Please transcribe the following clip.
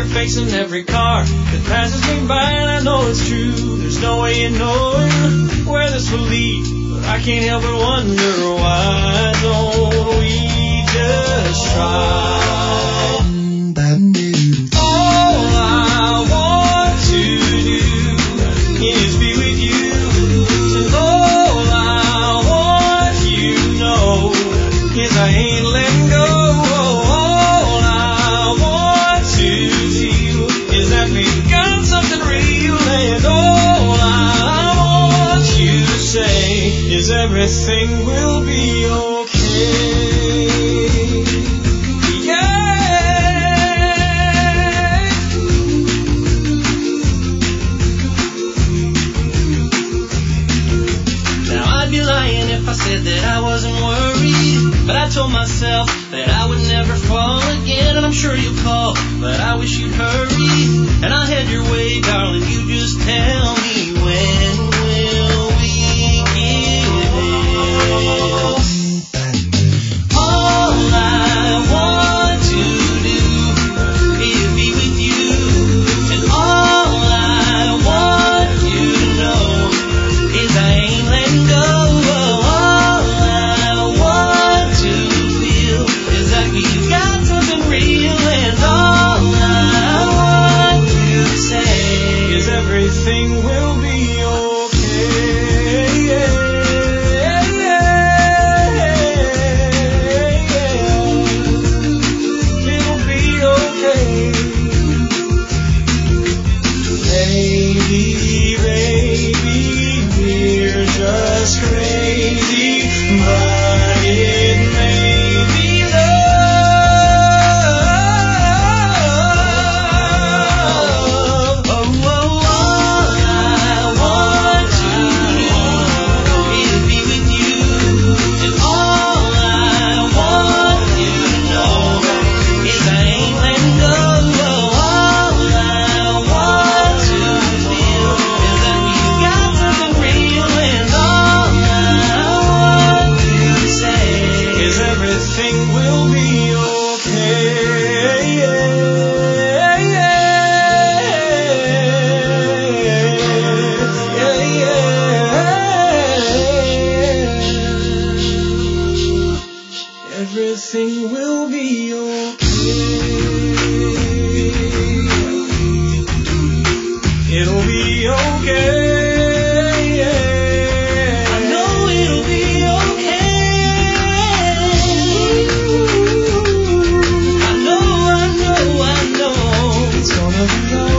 face in every car that passes me by, and I know it's true. There's no way in knowing where this will lead, but I can't help but wonder, why don't we just try? All I want to do is be with you, and all I want you to know is I ain't letting go. All I want to feel is that we've got something real, and all I want you to say is everything will be okay. I said that I wasn't worried, but I told myself that I would never fall again, and I'm sure you'll call, but I wish you'd hurry, and I'll head your way, darling. You just tell me, when will we get in? All I want to do is be with you, and all I want you to know is I ain't letting go. Everything will be okay. It'll be okay. Maybe we're just crazy, but it may be love. Everything will be okay. It'll be okay. I know it'll be okay. I know. It's gonna be okay.